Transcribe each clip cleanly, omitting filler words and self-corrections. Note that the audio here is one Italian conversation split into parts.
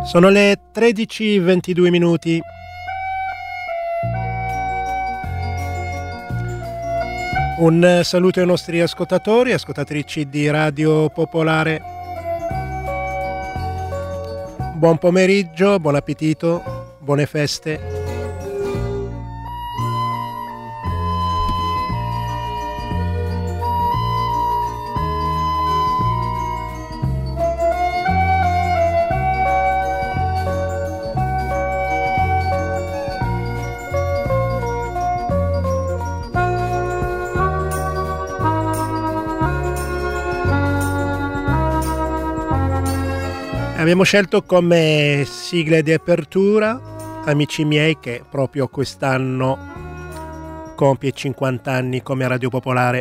Sono le 13:22 minuti. Un saluto ai nostri ascoltatori, ascoltatrici di Radio Popolare. Buon pomeriggio, buon appetito, buone feste. Abbiamo scelto come sigla di apertura Amici miei, che proprio quest'anno compie 50 anni come Radio Popolare.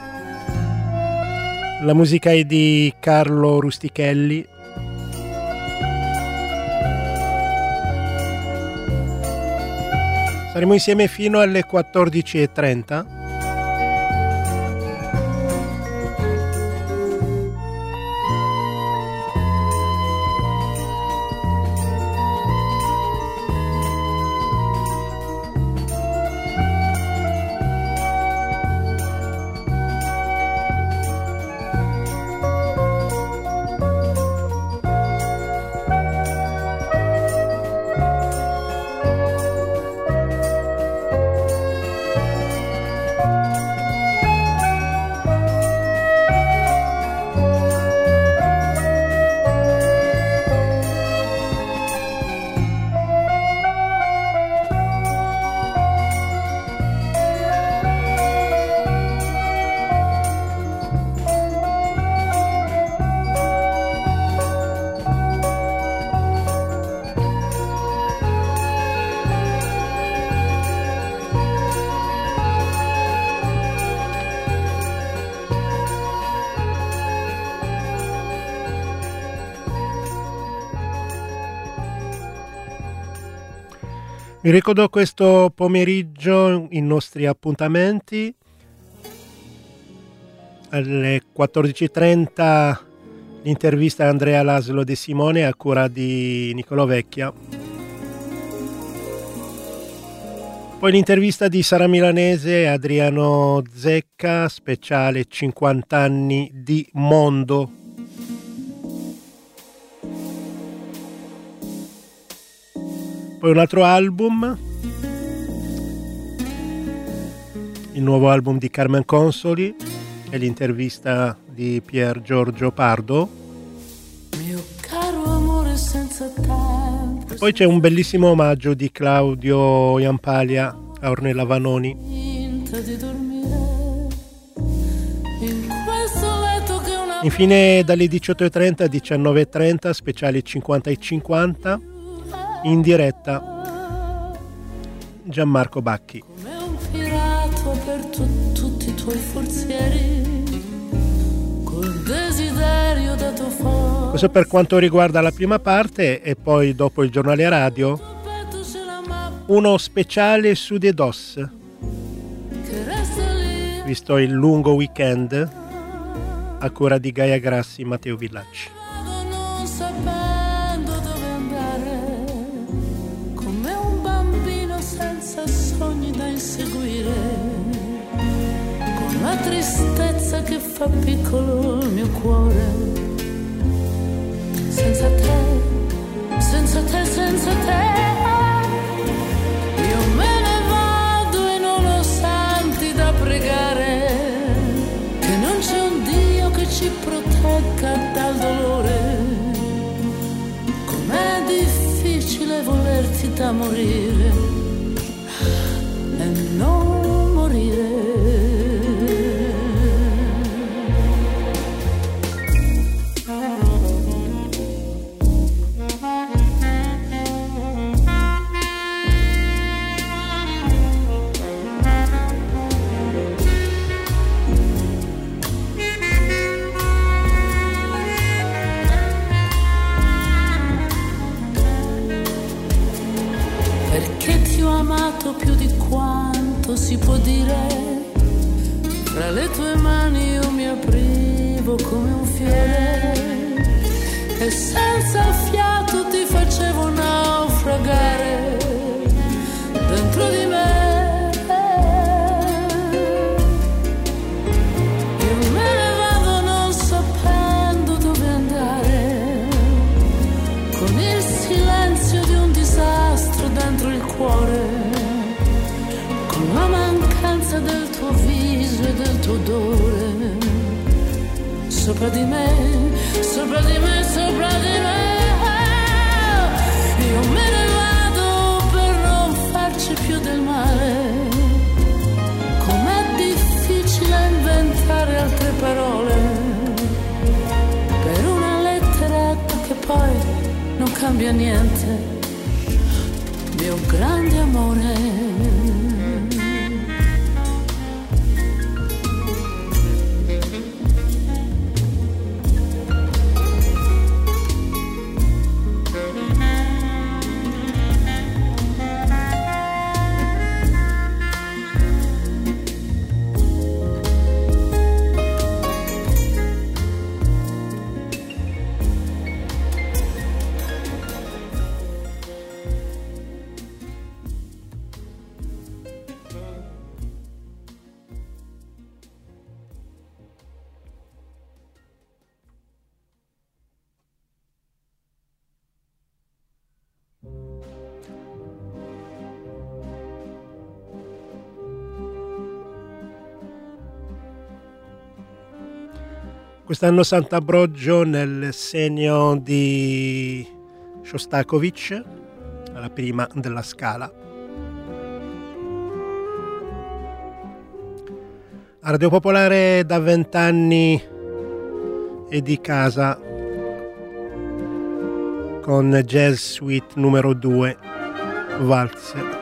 La musica è di Carlo Rustichelli. Saremo insieme fino alle 14:30. Vi ricordo questo pomeriggio i nostri appuntamenti. Alle 14:30 l'intervista a Andrea Laszlo De Simone a cura di Nicolò Vecchia. Poi l'intervista di Sara Milanese e Adriano Zecca, speciale 50 anni di mondo. Poi un altro album, il nuovo album di Carmen Consoli e l'intervista di Pier Giorgio Pardo. Mio caro amore senza tempo. Poi c'è un bellissimo omaggio di Claudio Iampalia a Ornella Vanoni. Infine dalle 18:30 a 19:30 speciali 50 e 50. In diretta Gianmarco Bacchi. Come un pirata per tutti i tuoi forzieri, col desiderio dato fuoco. Questo per quanto riguarda la prima parte, e poi dopo il giornale radio uno speciale su De Dos, visto il lungo weekend a cura di Gaia Grassi, Matteo Villacci. La tristezza che fa piccolo il mio cuore, senza te, senza te, senza te, io me ne vado e non ho santi da pregare, che non c'è un Dio che ci protegga dal dolore, com'è difficile volerti da morire e non morire. Più di quanto si può dire, fra le tue mani io mi aprivo come un fiore e senza fiato ti facevo tuo odore sopra di me, sopra di me, sopra di me. Io me ne vado per non farci più del male. Com'è difficile inventare altre parole per una lettera che poi non cambia niente. Mio grande amore. Quest'anno Sant'Ambrogio nel segno di Shostakovich, alla prima della Scala. A Radio Popolare da 20 anni e di casa con Jazz Suite numero 2, Walzer.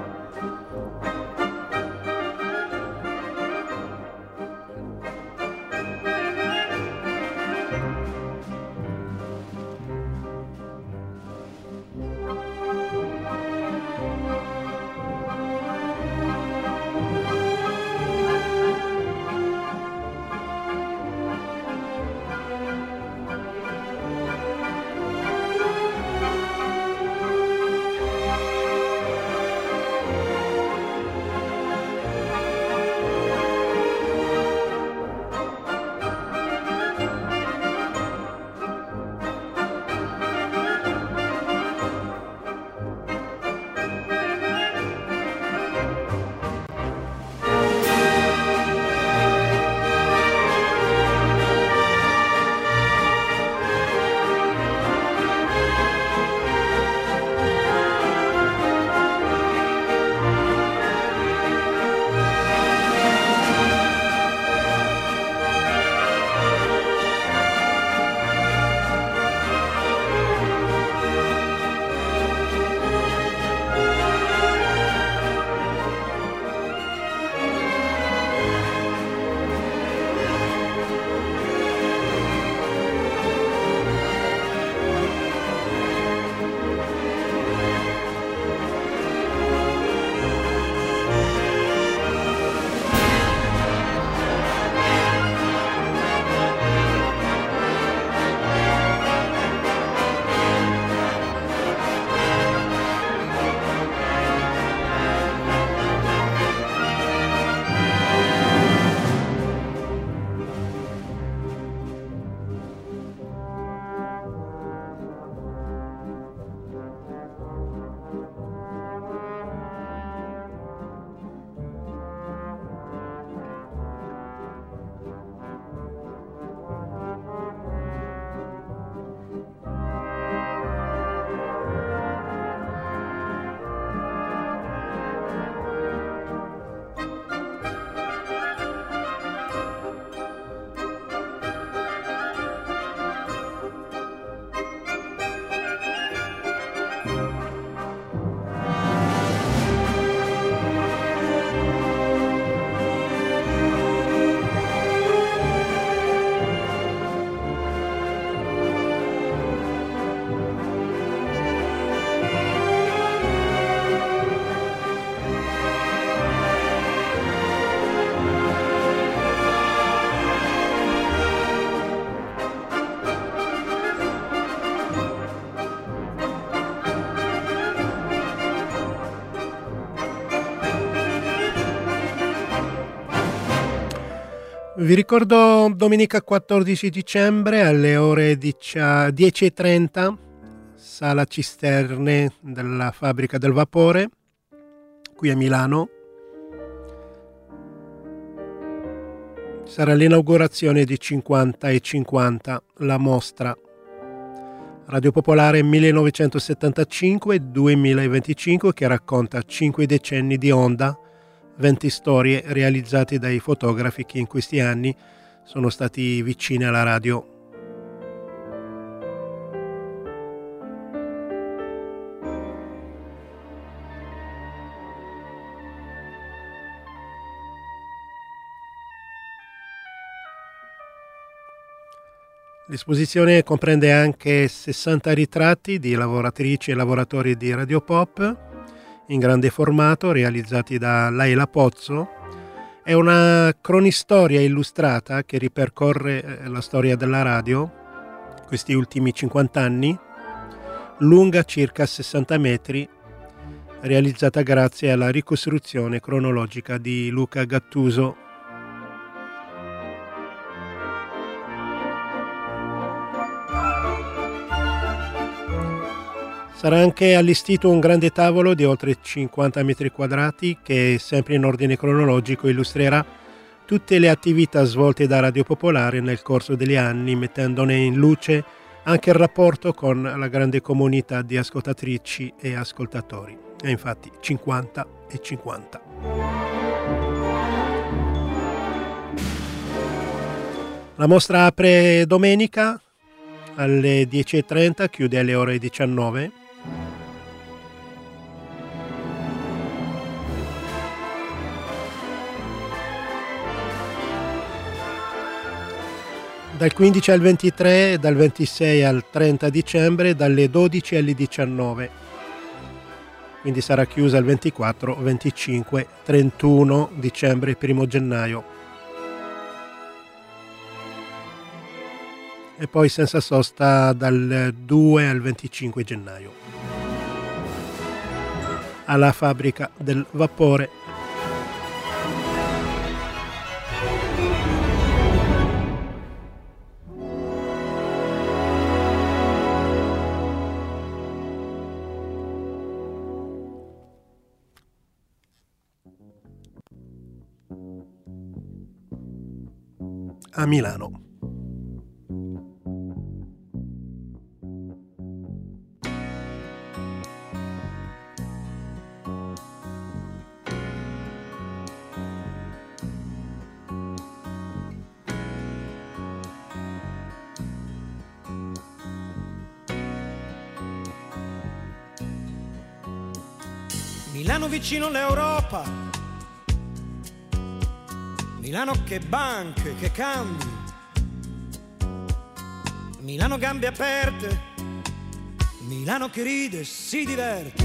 Vi ricordo domenica 14 dicembre alle ore 10:30, Sala Cisterne della Fabbrica del Vapore, qui a Milano. sarà l'inaugurazione di 50 e 50, la mostra Radio Popolare 1975-2025, che racconta 5 decenni di onda, 20 storie realizzate dai fotografi che in questi anni sono stati vicini alla radio. L'esposizione comprende anche 60 ritratti di lavoratrici e lavoratori di Radio Pop in grande formato realizzati da Laila Pozzo. È una cronistoria illustrata che ripercorre la storia della radio, questi ultimi 50 anni, lunga circa 60 metri, realizzata grazie alla ricostruzione cronologica di Luca Gattuso. Sarà anche allestito un grande tavolo di oltre 50 metri quadrati che, sempre in ordine cronologico, illustrerà tutte le attività svolte da Radio Popolare nel corso degli anni, mettendone in luce anche il rapporto con la grande comunità di ascoltatrici e ascoltatori. E infatti 50 e 50. La mostra apre domenica alle 10:30, chiude alle ore 19. Dal 15 al 23 e dal 26 al 30 dicembre dalle 12 alle 19. Quindi sarà chiusa il 24, 25, 31 dicembre e 1 gennaio. E poi senza sosta dal 2 al 25 gennaio. Alla Fabbrica del Vapore. A Milano. Milano vicino all'Europa, Milano che banche, che cambi, Milano gambe aperte, Milano che ride e si diverte,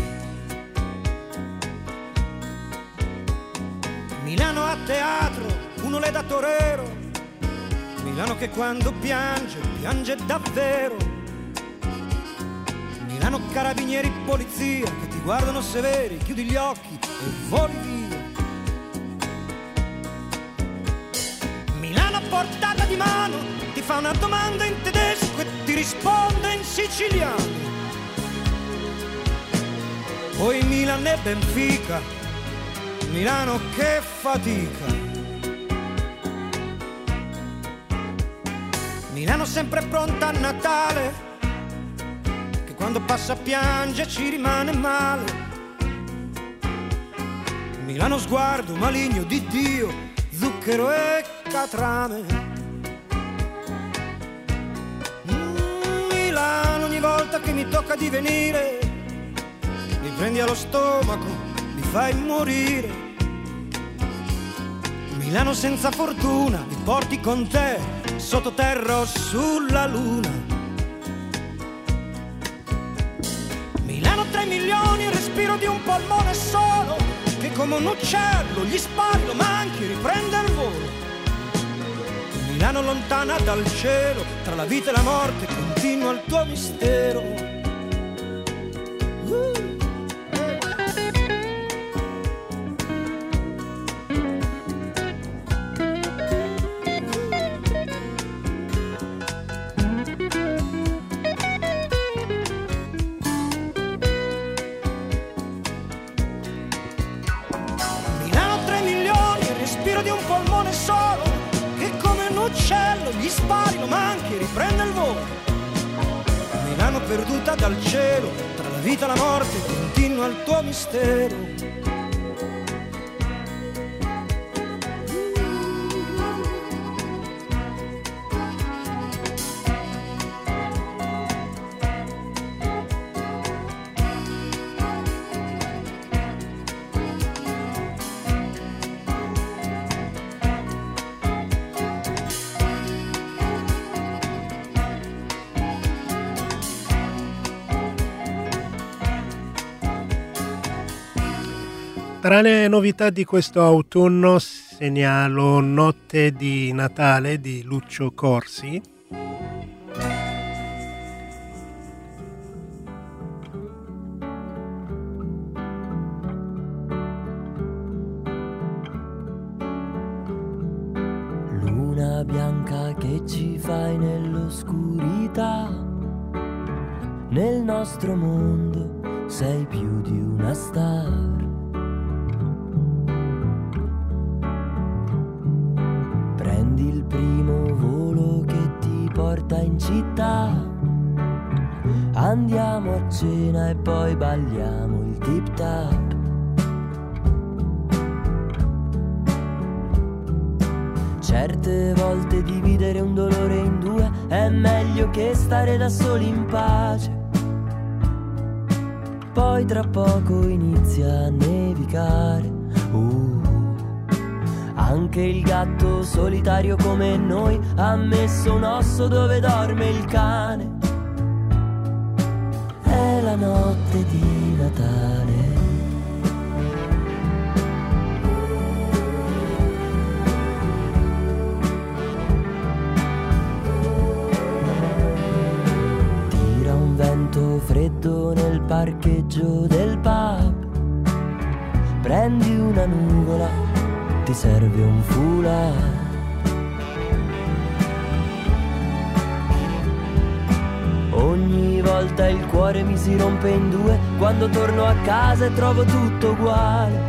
Milano a teatro, uno le da torero, Milano che quando piange, piange davvero, Milano carabinieri, polizia che ti guardano severi, chiudi gli occhi e voli via. Milano a portata di mano, ti fa una domanda in tedesco e ti risponde in siciliano. Poi Milano e Benfica, Milano che fatica. Milano sempre pronta a Natale, quando passa piange ci rimane male. Milano sguardo maligno di Dio, zucchero e catrame. Milano ogni volta che mi tocca di venire, mi prendi allo stomaco, mi fai morire. Milano senza fortuna, mi porti con te, sottoterra o sulla luna. 3 milioni, il respiro di un polmone solo, che come un uccello gli spari, lo manchi, riprende il volo. Milano lontana dal cielo, tra la vita e la morte continua il tuo mistero. Di un polmone solo che uccello, gli spari, lo manchi e riprende il volo. Milano perduta dal cielo, tra la vita e la morte continua il tuo mistero. Tra le novità di questo autunno segnalo Notte di Natale di Lucio Corsi. Luna bianca che ci fai nell'oscurità, nel nostro mondo sei più di una star. Prendi il primo volo che ti porta in città, andiamo a cena e poi balliamo il tip tap. Certe volte dividere un dolore in due è meglio che stare da soli in pace. Poi tra poco inizia a nevicare. Anche il gatto solitario come noi ha messo un osso dove dorme il cane. È la notte di Natale. Tira un vento freddo nel parcheggio del pub. Prendi una nuvola, ti serve un foulard. Ogni volta il cuore mi si rompe in due quando torno a casa e trovo tutto uguale,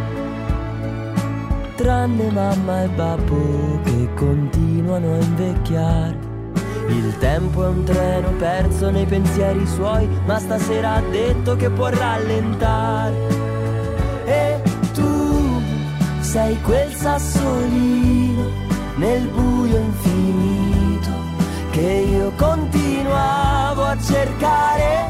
tranne mamma e babbo che continuano a invecchiare. Il tempo è un treno perso nei pensieri suoi, ma stasera ha detto che può rallentare. E tu sei quel sassolino nel buio infinito che io continuavo a cercare.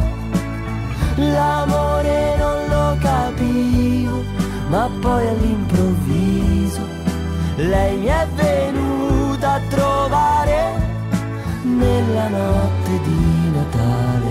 L'amore non lo capivo, ma poi all'improvviso lei mi è venuta a trovare nella notte di Natale.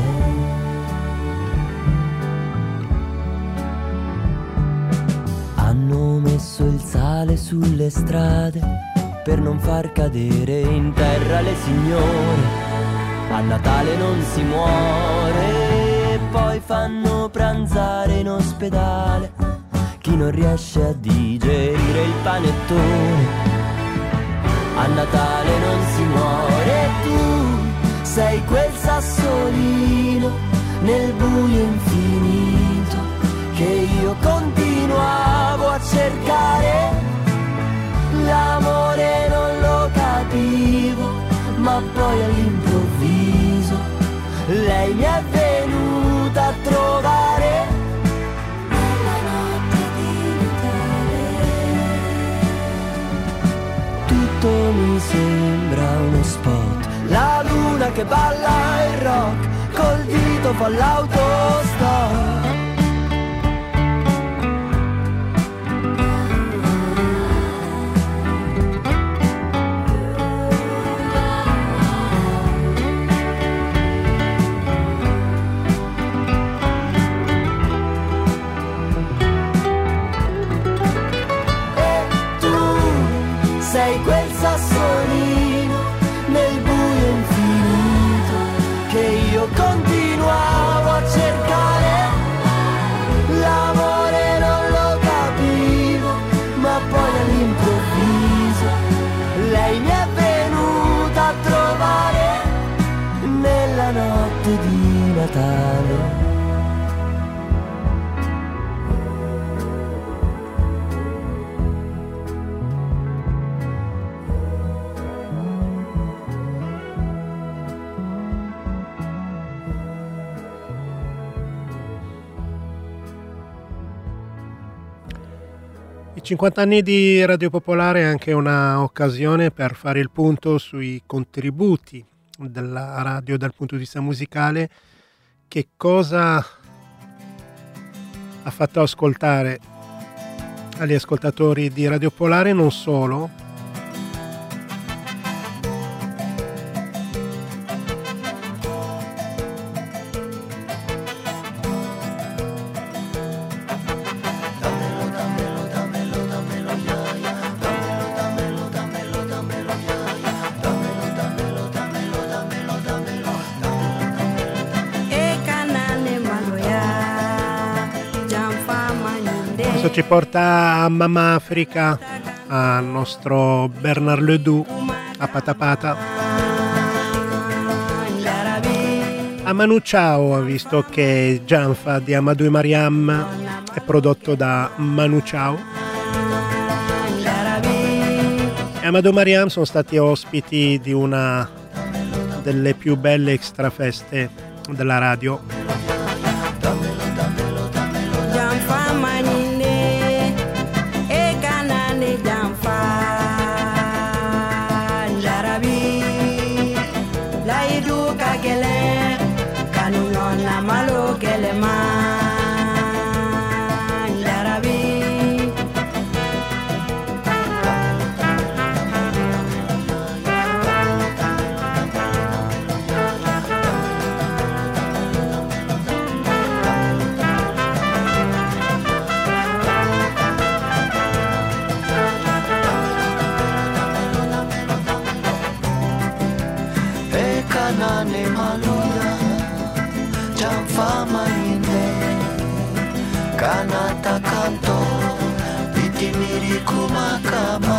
Hanno messo il sale sulle strade per non far cadere in terra le signore. A Natale non si muore e poi fanno pranzare in ospedale chi non riesce a digerire il panettone. A Natale non si muore, tu sei quel sassolino nel buio infinito che io continuavo a cercare. L'amore non lo capivo, ma poi all'improvviso lei mi è venuta a trovare nella notte di Natale. Tutto mi sembra uno spot, la luna che balla il rock, col dito fa l'autostop. Sei quel sassolino nel buio infinito che io continuavo a cercare. 50 anni di Radio Popolare è anche una occasione per fare il punto sui contributi della radio dal punto di vista musicale, che cosa ha fatto ascoltare agli ascoltatori di Radio Popolare, non solo. Ci porta a Mamma Africa, al nostro Bernard Ledoux, a Patapata, a Manu Chao, visto che Janfa di Amadou Mariam è prodotto da Manu Chao, e Amadou Mariam sono stati ospiti di una delle più belle extrafeste della radio. Kanata kanto bitimiri kumakama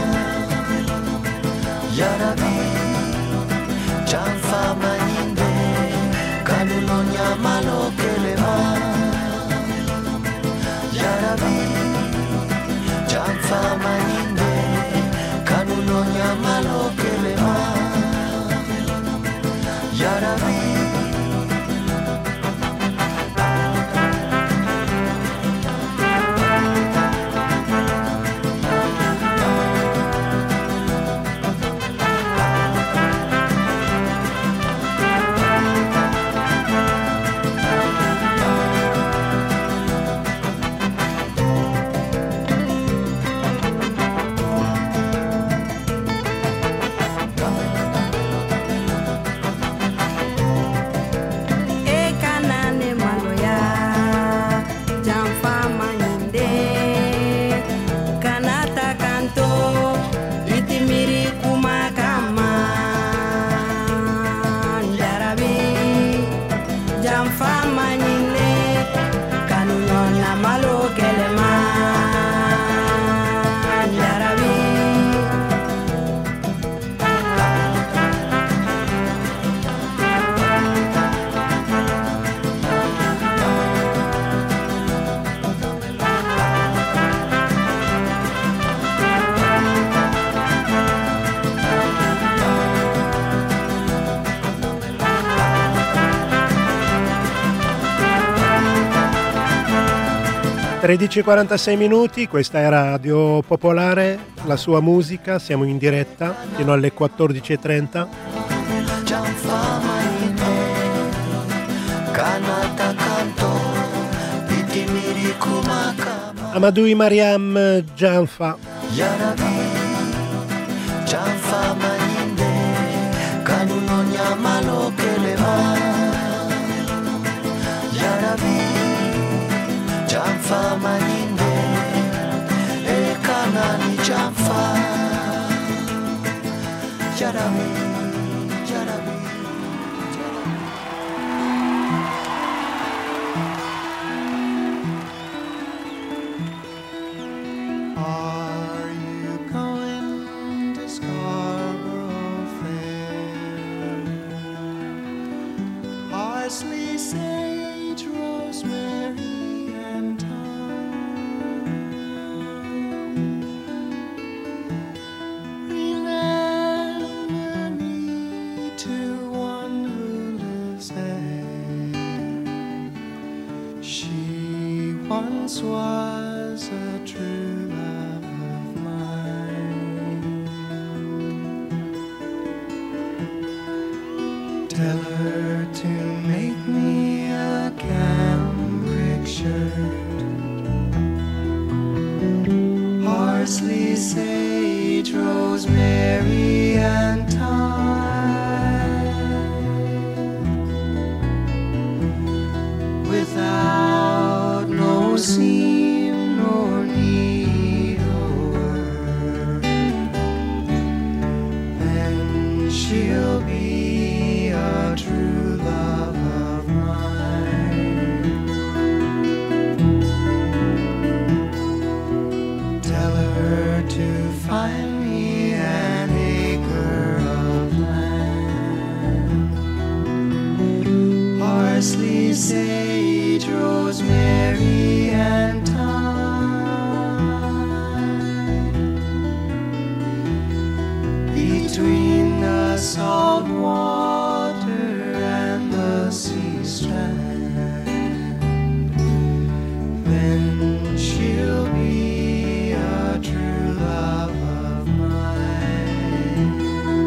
Yarabi Janfa manyinde Kanulonya malo kelema Yarabi Janfa manyinde Kanulonya malo kelema Yarabi (13:46), questa è Radio Popolare, la sua musica, siamo in diretta fino alle 14:30. Amadou Mariam Janfa. Janfa maninde e kanani janfa Jarabi Jarabi Are you going to Scarborough Fair? Parsley, sage, rosemary once was a true love. Tell her to make me a cambric shirt, parsley, sage, rosemary, and thyme, without no seam nor needlework. Then she'll be a true love of mine. Tell her to find me an acre of land, parsley, sage, rosemary, and thyme, between the salt water and the sea strand. Then she'll be a true love of mine.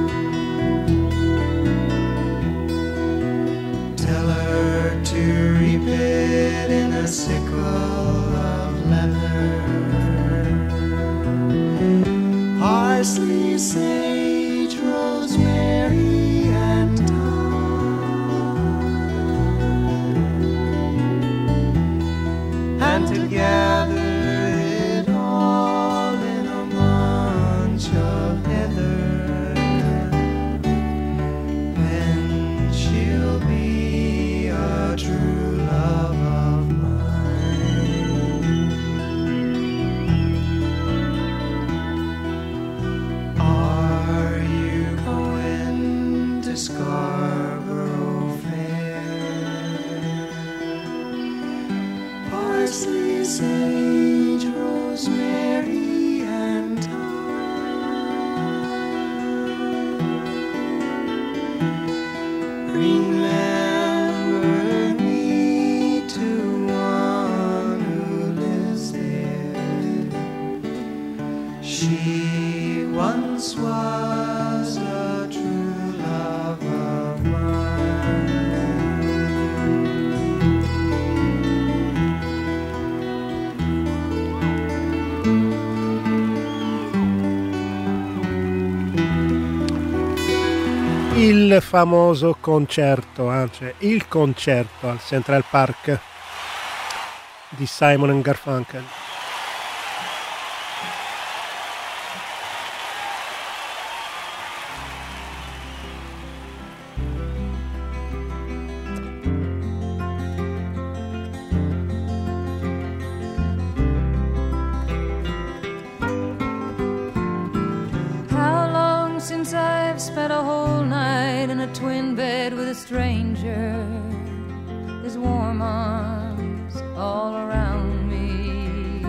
Tell her to reap it in a sickle of leather, parsley, sage, rosemary, and thyme, and to gather it all in a bunch of heather. Then she'll be a true love of mine. Are you going to Scarborough Fair? Parsley, sage, rosemary, and thyme, remember me to one who lives there. She once was a true love of mine. Il famoso concerto, cioè il concerto al Central Park di Simon & Garfunkel. How long since I've spent a whole night in a twin bed with a stranger, his warm arms all around me.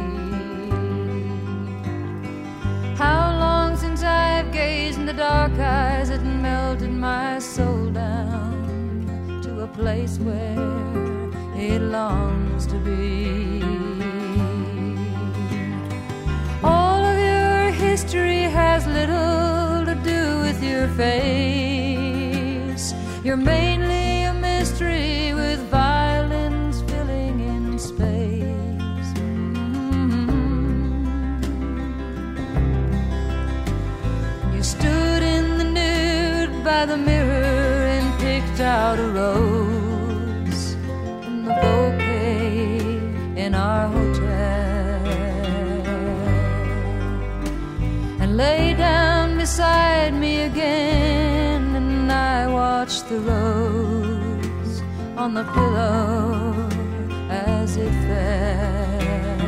How long since I've gazed in the dark eyes that melted my soul down to a place where it longs to be. All of your history has little to do with your face. You're mainly a mystery with violins filling in space. You stood in the nude by the mirror and picked out a rose in the bouquet in our hotel, and lay down beside me again, and I watched the rose on the pillow as it fell.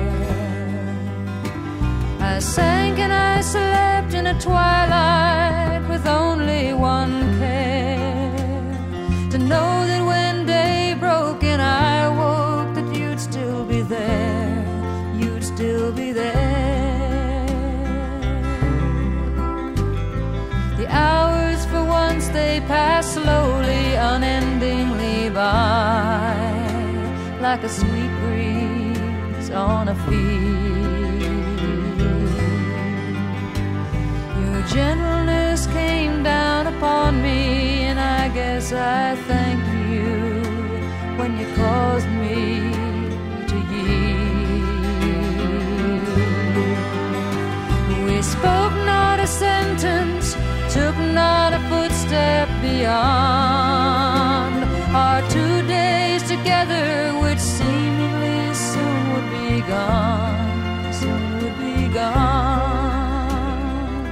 I sank and I slept in a twilight with only one care, to know that when day broke and I woke, that you'd still be there, you'd still be there. The hours for once they pass slowly, unendingly by, like a sweet breeze on a field. Your gentleness came down upon me, and I guess I thank you when you caused me to yield. We spoke not a sentence, took not a footstep beyond our 2 days together, which seemingly soon would be gone, soon would be gone.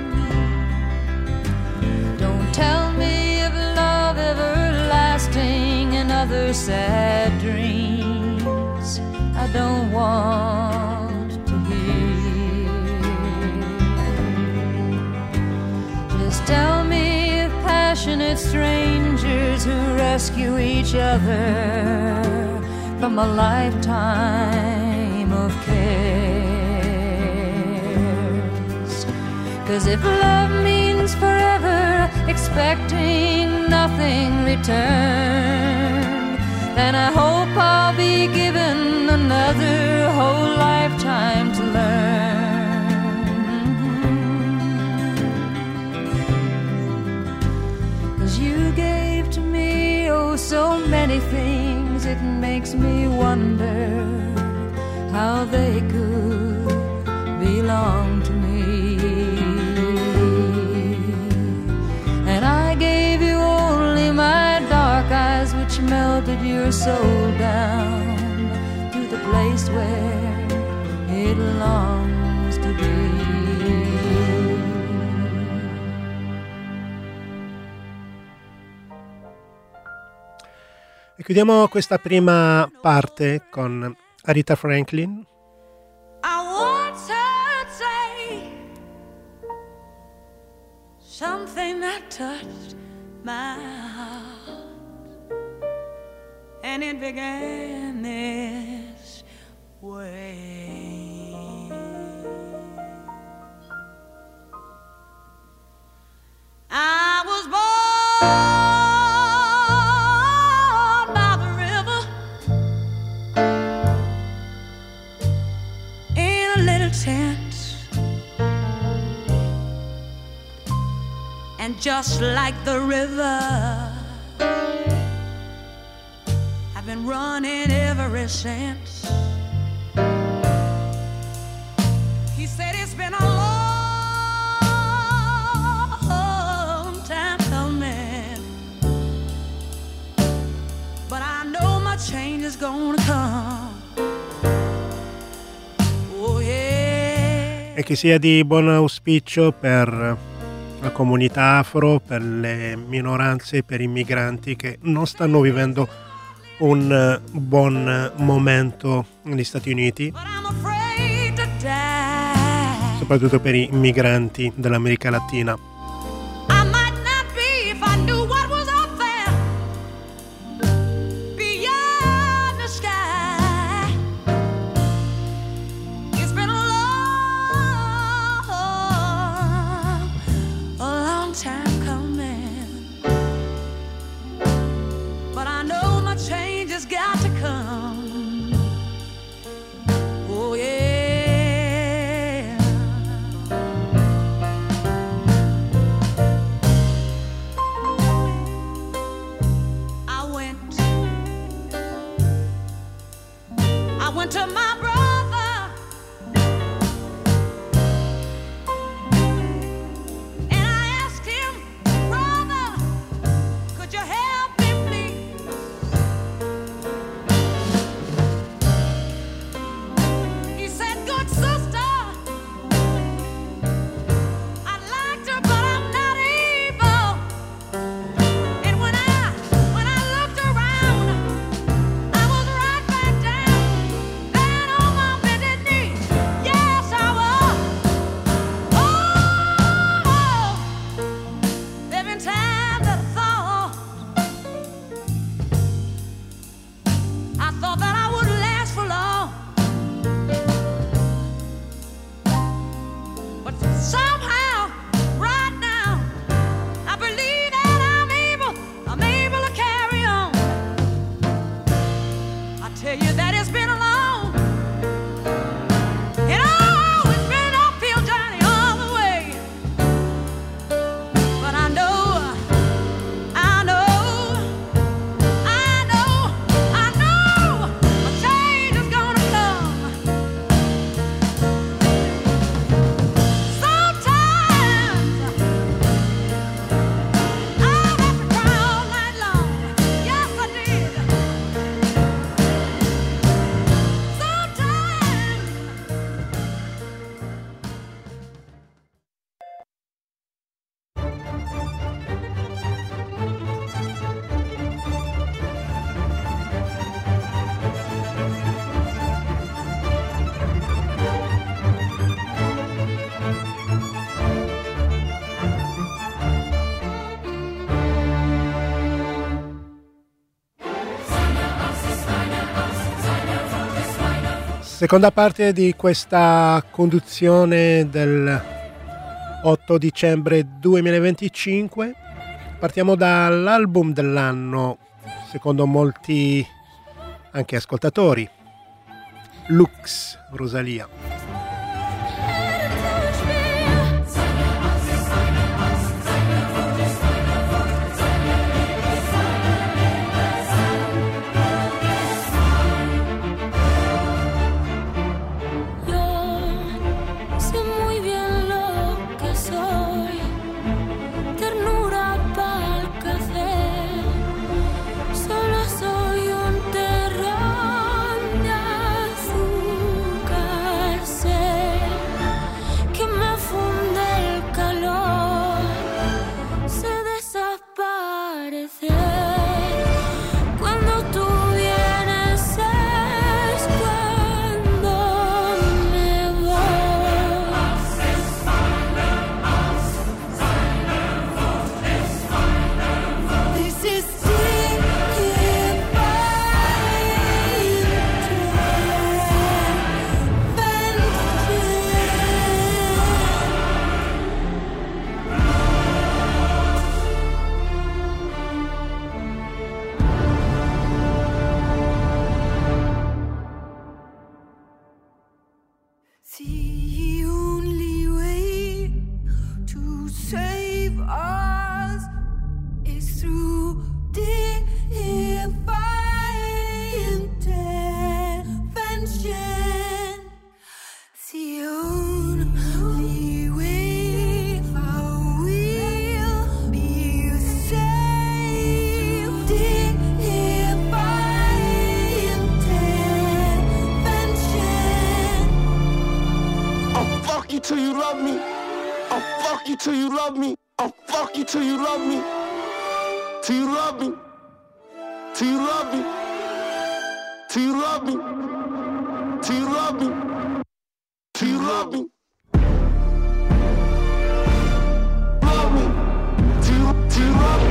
Don't tell me of love everlasting and other sad dreams I don't want to hear. Just tell me of passionate strangers who rescue each other from a lifetime of cares. 'Cause if love means forever, expecting nothing return, then I hope I'll be given another whole lifetime to learn. 'Cause you gave to me, oh, so many things, it makes me wonder how they could belong to me. And I gave you only my dark eyes, which melted your soul down to the place where it longs to be. E chiudiamo questa prima parte con Aretha Franklin. I once heard say something that touched my heart, and it began this way. I was born by the river in a little tent, and just like the river, I've been running ever since. He said it's been a long time coming, but I know my change is gonna come. Oh yeah. E che sia di buon auspicio per la comunità afro, per le minoranze, per i migranti che non stanno vivendo un buon momento negli Stati Uniti, But I'm afraid to die. soprattutto per i migranti dell'America Latina. I might not be if I knew what was up there beyond the sky. It's been a long time coming, but I know my change has got to come. Oh yeah. I went to my brother and I asked him, brother, could you help me please? He said, good sister, I liked her, but I'm not able. And when I looked around, I was right back down, then on my bended knee. Yes, I was. Oh, there've been times that I thought that I wouldn't last for long, but somehow, right now, I believe that I'm able to carry on. I tell you that it's been a long, and oh, it's been an uphill journey all the way. But I know Seconda parte di questa conduzione del 8 dicembre 2025. Partiamo dall'album dell'anno, secondo molti anche ascoltatori, Lux, Rosalia. Till you love me, I'll fuck you till you love me, I'll fuck you till you love me, till you love me, till you love me, till you love me, till you love me, till you love me, love me, till you love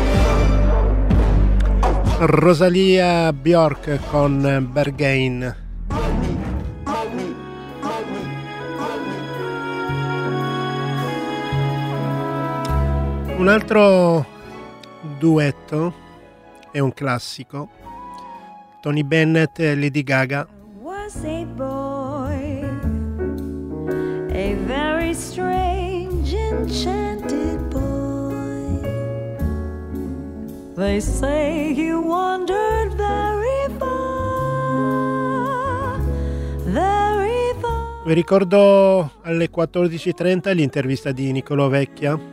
me. Rosalia Bjork con Berghain. Un altro duetto è un classico, Tony Bennett e Lady Gaga. Was a boy, a very strange, enchanted boy. They say he wandered very far, very far. Vi ricordo alle 14:30 l'intervista di Nicolò Vecchia.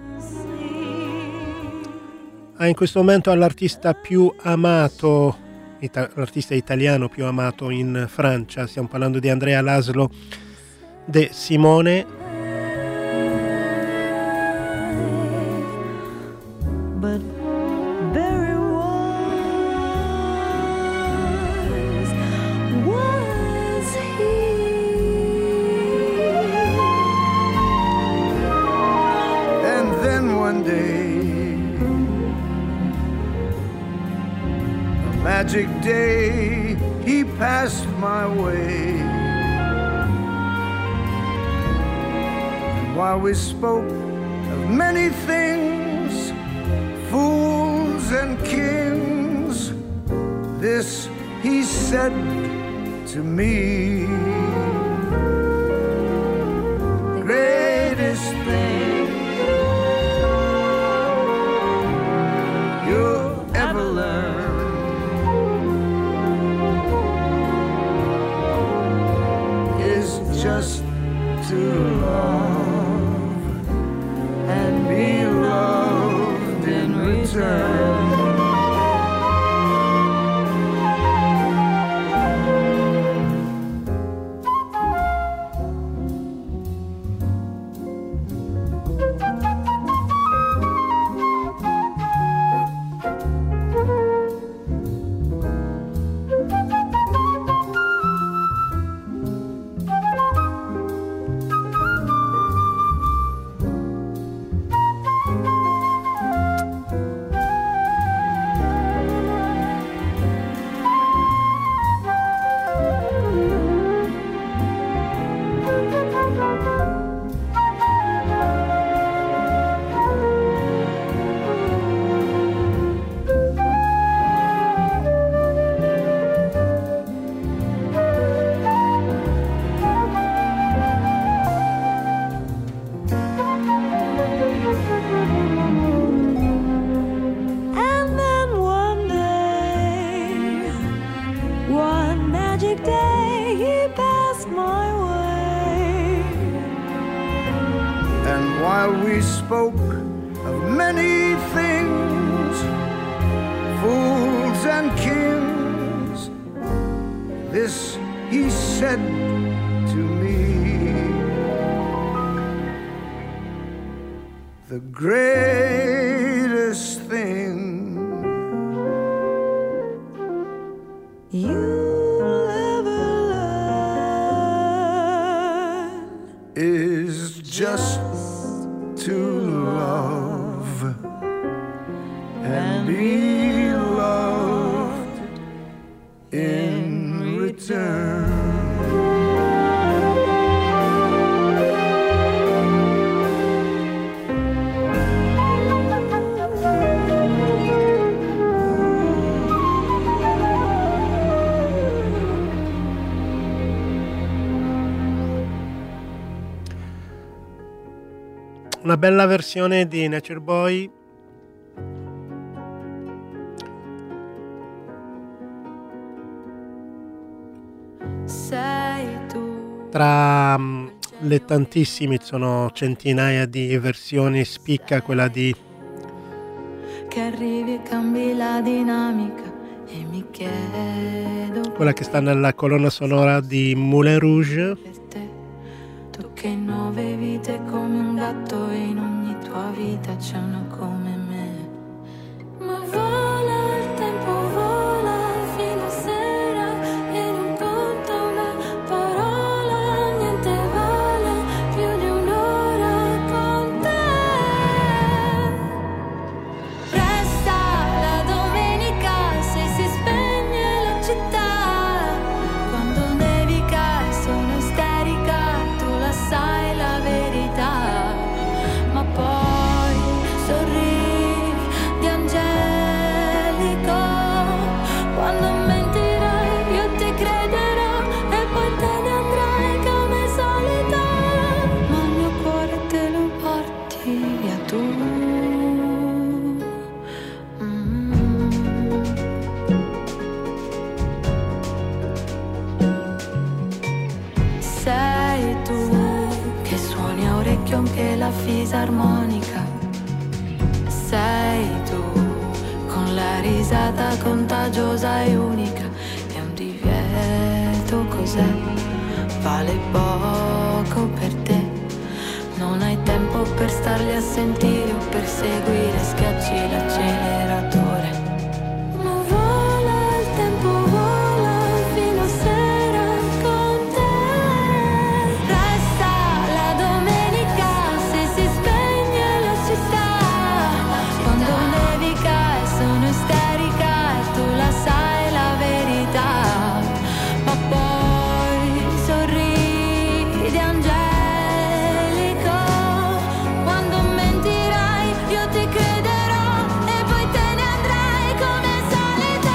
In questo momento all'artista più amato, l'artista italiano più amato in Francia, stiamo parlando di Andrea Laszlo De Simone. But very wise was he. And then one day, magic day, he passed my way. And while we spoke of many things, fools and kings, this he said to me: the greatest thing you'll ever learn just to love and be loved in return. And while we spoke of many things, fools and kings, this he said to me: the greatest thing you'll ever learn is just to love and be loved in return. Una bella versione di Nature Boy. Tra le tantissime, sono centinaia di versioni, spicca quella di che arrivi e cambi la dinamica e mi chiedo quella che sta nella colonna sonora di Moulin Rouge. per te. Tu che in 9 vite come un gatto e in ogni tua vita c'è una come me. Ma vola il tempo, vola fino a sera e non conta una parola, niente vale più di un'ora con te. Resta la domenica se si spegne la città, quando nevica e sono isterica, tu la sai la verità, ma poi sorridi angelico, quando mentirai io ti crederò e poi te ne andrai come solita, ma il mio cuore te lo porti via tu. Sei tu che suoni a orecchio anche la fisarmonica. Sei tu con la risata contagiosa e unica. È un divieto, cos'è? Vale poco per te. Non hai tempo per starli a sentire o per seguire, schiacci l'acceleratore. Ma vola il tempo, vola fino a sera con te. Resta la domenica se si spegne la città, quando nevica e sono isterica e tu la sai la verità, ma poi sorridi angelico, quando mentirai io ti crederò e poi te ne andrai come solita.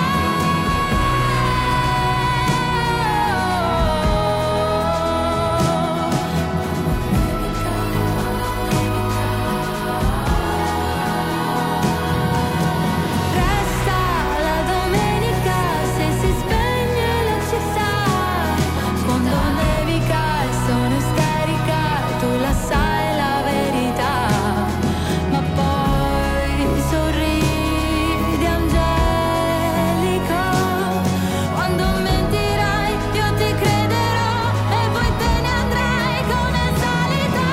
Resta la domenica se si spegne la città, quando nevica e sono isterica e tu la sai la verità, ma poi sorridi angelico, quando mentirai io ti crederò e poi te ne andrai come solita.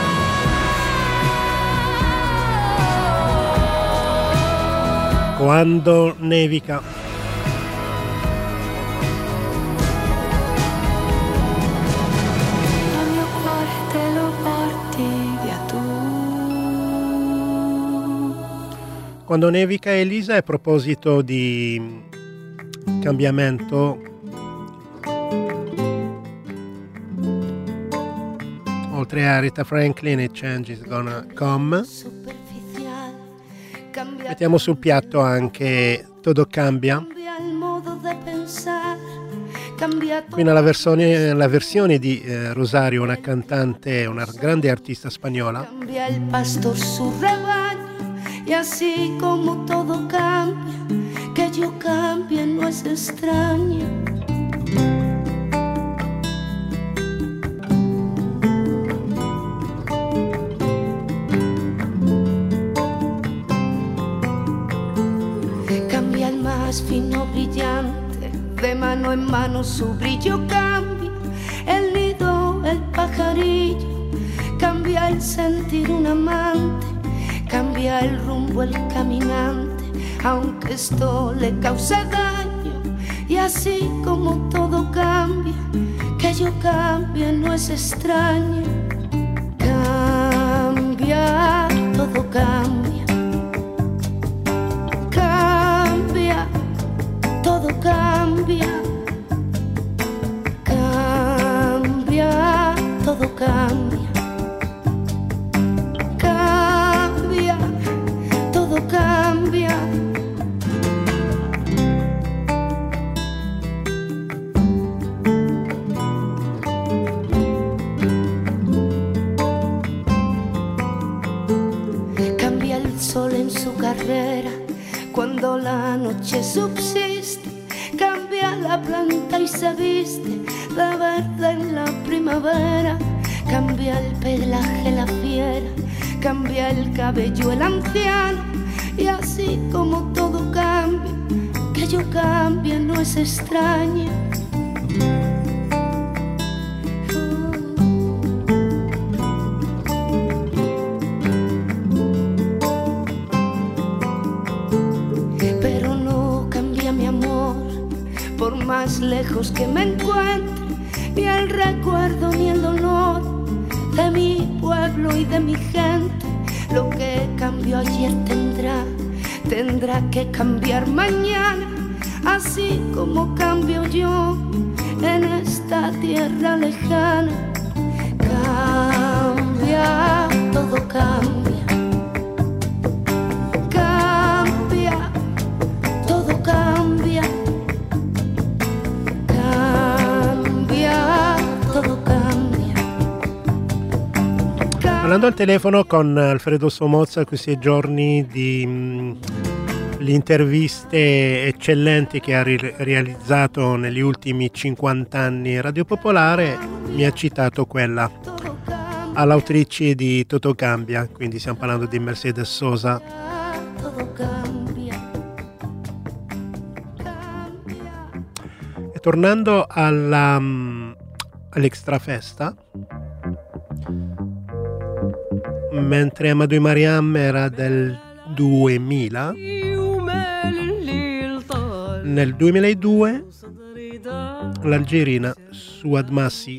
Quando nevica. Il mio cuore te lo porti via tu. Quando nevica, Elisa, a proposito di cambiamento, oltre a Rita Franklin e Change is Gonna Come, mettiamo sul piatto anche Todo Cambia. Cambia il modo di pensare, cambia Qui nella versione di Rosario, una cantante, una grande artista spagnola. cambia el pastor su rebaño, y así como todo cambia, que yo cambie no es extraño. en mano su brillo cambia, el nido, el pajarillo, cambia el sentir un amante, cambia el rumbo el caminante, aunque esto le cause daño. Y así como todo cambia, que yo cambie no es extraño. Cambia, todo cambia. Cambia, todo cambia. Cambia, todo cambia. Cambia, todo cambia. Cambia el sol en su carrera cuando la noche subsiste, cambia la planta y se viste de verde en la primavera, cambia el pelaje la fiera, cambia el cabello el anciano, y así como todo cambia, que yo cambie no es extraño. Pero no cambia mi amor, por más lejos que me encuentre, ni el recuerdo ni el dolor de mi pueblo y de mi gente. Lo que cambió ayer tendrá que cambiar mañana, así como cambio yo en esta tierra lejana. Cambia, todo cambia. Cambia, todo cambia. Cambia, todo cambia. Parlando al telefono con Alfredo Somozza questi giorni di le interviste eccellenti che ha realizzato negli ultimi 50 anni Radio Popolare, mi ha citato quella all'autrice di Toto Cambia, quindi stiamo parlando di Mercedes Sosa. E tornando all'Extrafesta, mentre Amadou Mariam era del 2000, nel 2002 l'algerina Souad Massi,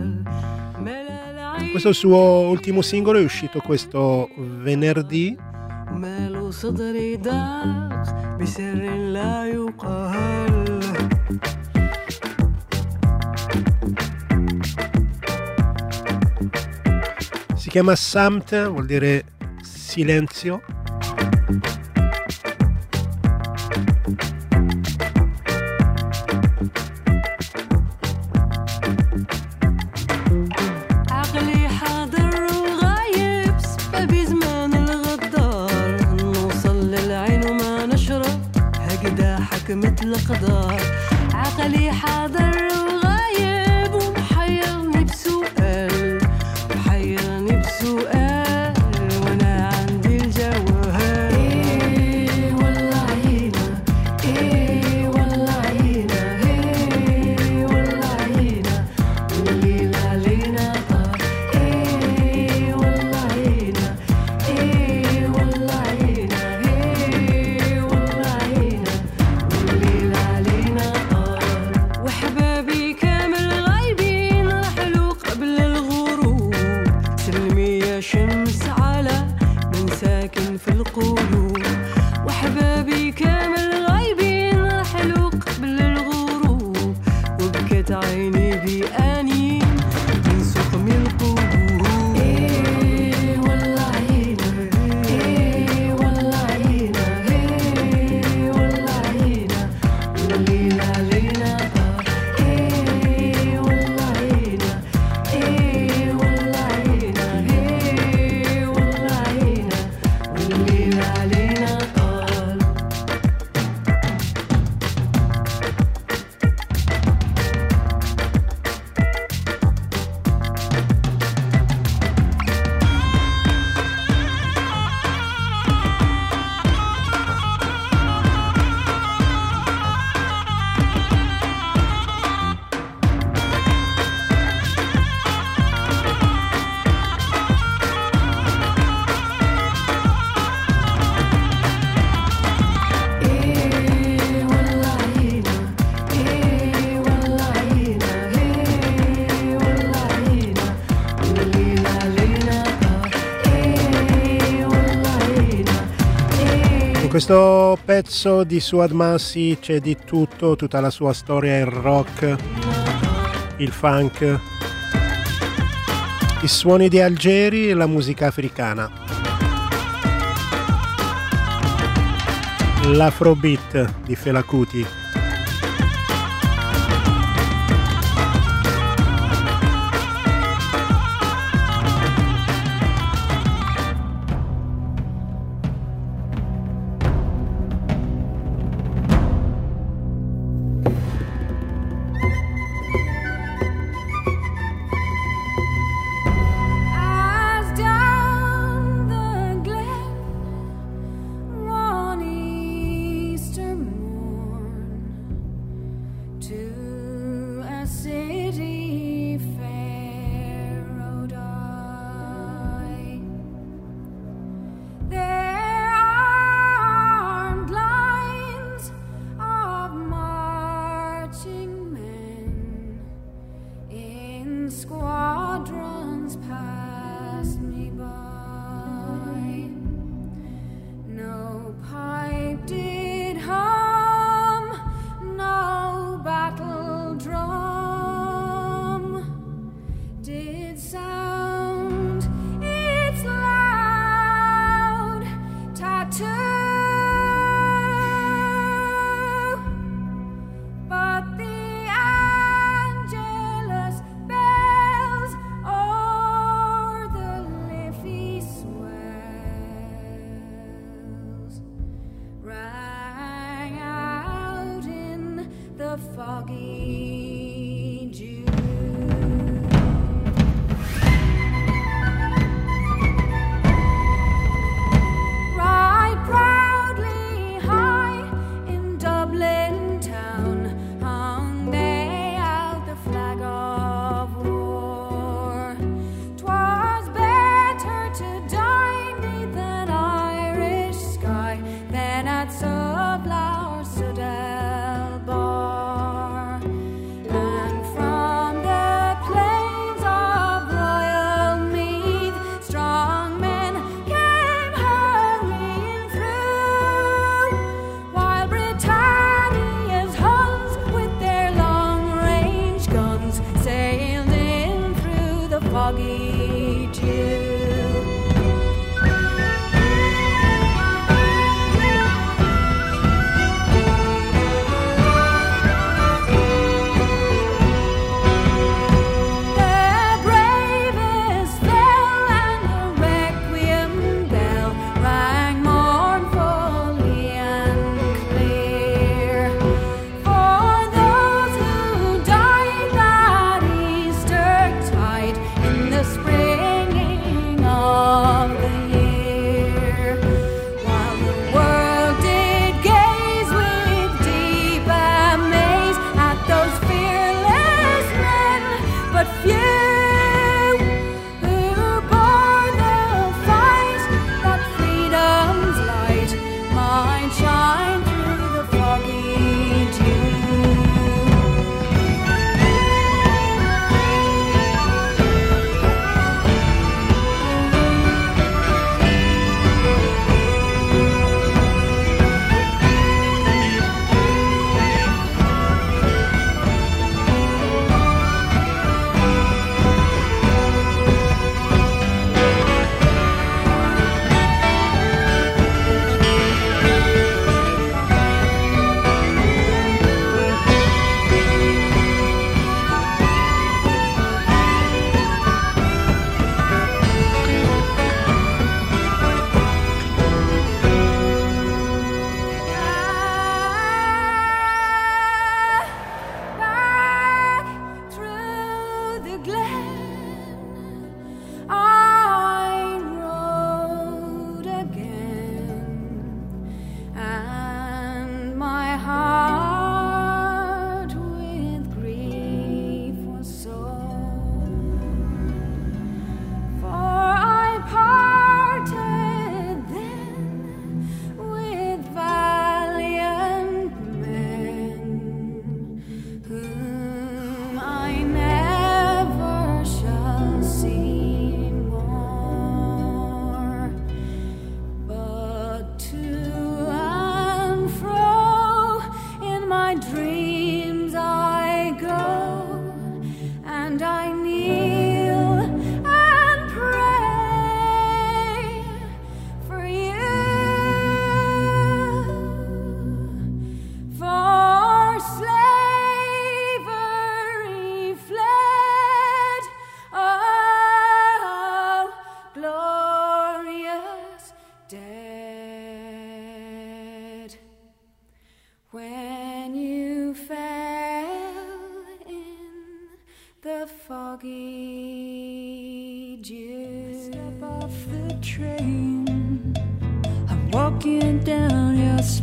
questo suo ultimo singolo è uscito questo venerdì. Si chiama Samt, vuol dire silenzio. مثل القدر عقلي حاضر وغايب ومحيرني بسؤال وانا عندي الجواب. ايه والله عينا ايه والله عينا ايه والله عينا والليل علينا طار. ايه والله عينا ايه والله عينا ايه والله عينا والليل علينا طار. وحبابي كامل غايبين رحلوا قبل الغروب. سلمي يا شمس على من ساكن في القلوب. وحبابي كامل غايبين رحلوا قبل الغروب. وبكت عيني بأنين من سقم القلوب. ايه والله عينا ايه والله عينا ايه والله عينا والليل علينا طار. ايه والله عينا ايه والله عينا ايه والله عينا والليل علينا طار. questo pezzo di Suad Massi c'è di tutto, tutta la sua storia, il rock, il funk, i suoni di Algeri e la musica africana, l'afrobeat di Fela Kuti. Easter morn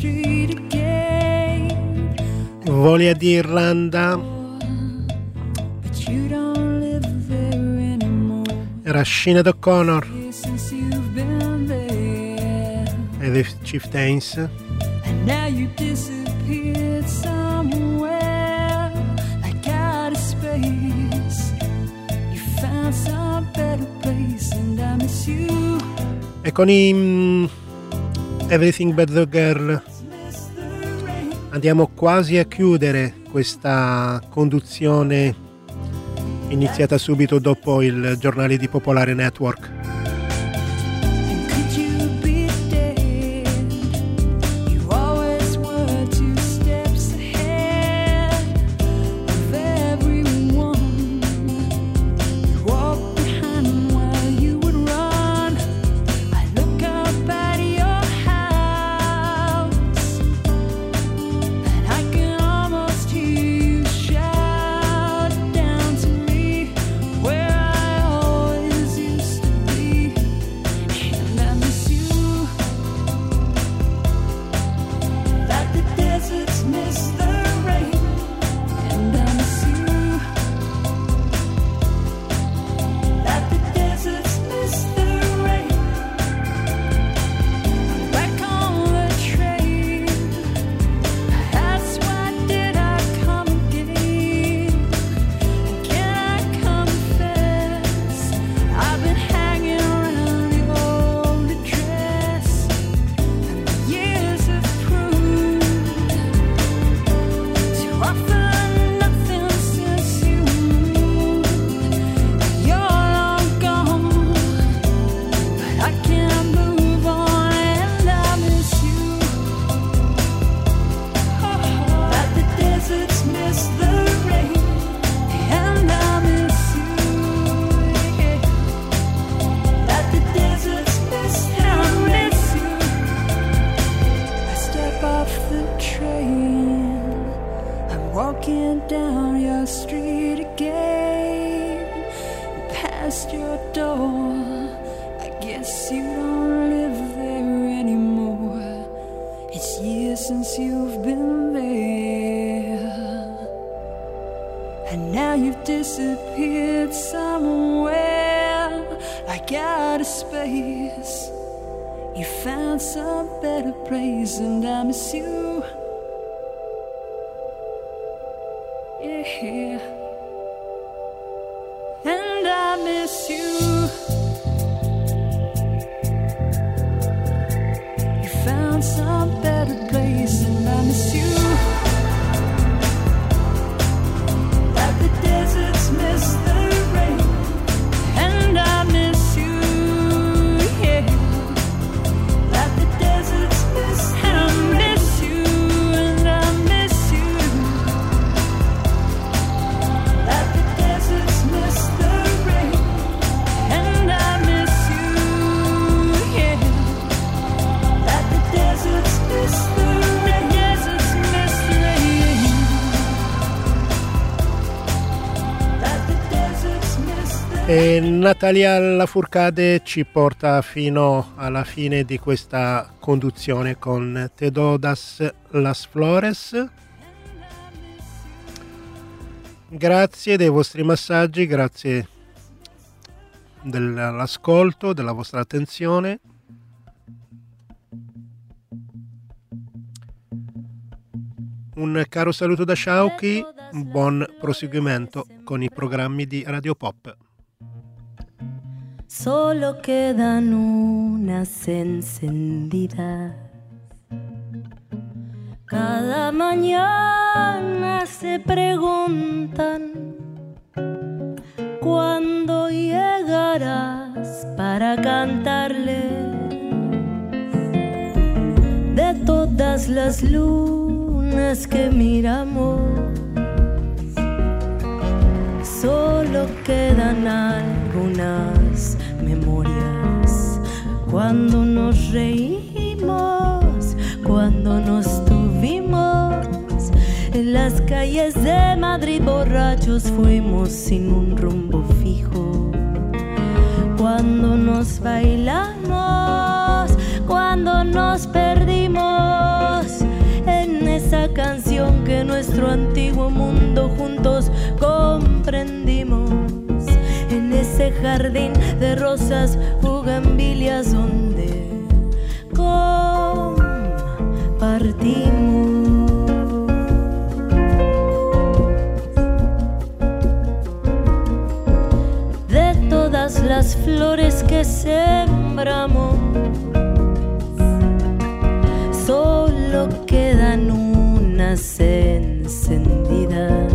street again. Voglia di Irlanda. But you don't live there anymore. Era Sinead O'Connor Since you've been there. e The Chieftains. And now you disappeared somewhere, like out of space. You found some better place and I miss you. E con i Everything But The Girl andiamo quasi a chiudere questa conduzione iniziata subito dopo il giornale di Popolare Network. And could you be dead? You always were 2 steps ahead of everyone. You walked behind them while you would run. I look up at your house and I can almost hear you shout down to me where I always used to be. And I miss you, like the deserts miss the rain. And I miss you, like the deserts miss the rain. I'm back on the train. That's why did I come again? And can I confess, I've been hanging around the old address, and the years have proved to offer nothing since you moved. You're long gone, but I can't move on, and I miss you. Like the deserts miss the rain, and I miss you. Yeah. Like the deserts miss the rain. I step off the train, I'm walking down your street again, past your door. I guess you don't live there anymore. It's years since you've been there, and now you've disappeared somewhere, like out of space. You found some better place, and I miss you. Yeah, and I miss you. You found some better place, and I miss you. Like the deserts miss the rain, and I miss you. Yeah, like the deserts miss the rain. And I miss you, like the deserts miss the rain, and I miss you. Yeah, like the deserts miss the rain. Deserts miss the rain. Like the deserts miss the rain. E Natalia Lafourcade ci porta fino alla fine di questa conduzione con Te Todas las Flores. Grazie dei vostri massaggi, grazie dell'ascolto, della vostra attenzione. Un caro saluto da Shauki, buon proseguimento con i programmi di Radio Pop. Solo quedan unas encendidas. Cada mañana se preguntan cuándo llegarás para cantarles. De todas las lunas que miramos, solo quedan algunas memorias. Cuando nos reímos, cuando nos tuvimos en las calles de Madrid, borrachos fuimos sin un rumbo fijo. Cuando nos bailamos, cuando nos perdimos, esa canción que nuestro antiguo mundo juntos comprendimos. En ese jardín de rosas, bugambilias donde compartimos. De todas las flores que sembramos, solo quedan unas encendidas.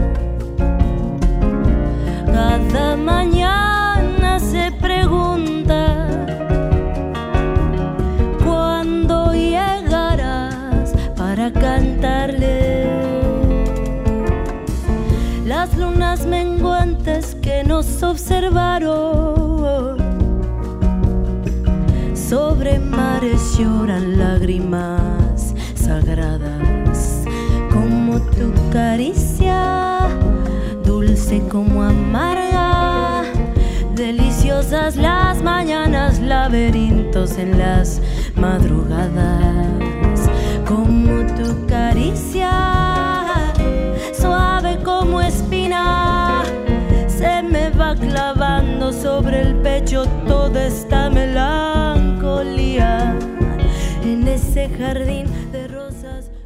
Cada mañana se pregunta cuándo llegarás para cantarle. Las lunas menguantes que nos observaron sobre mares lloran lágrimas sagradas, como tu caricia, dulce como amarga. Deliciosas las mañanas, laberintos en las madrugadas, como tu caricia, suave como espina, se me va clavando sobre el pecho toda esta melancolía. En ese jardín de rosas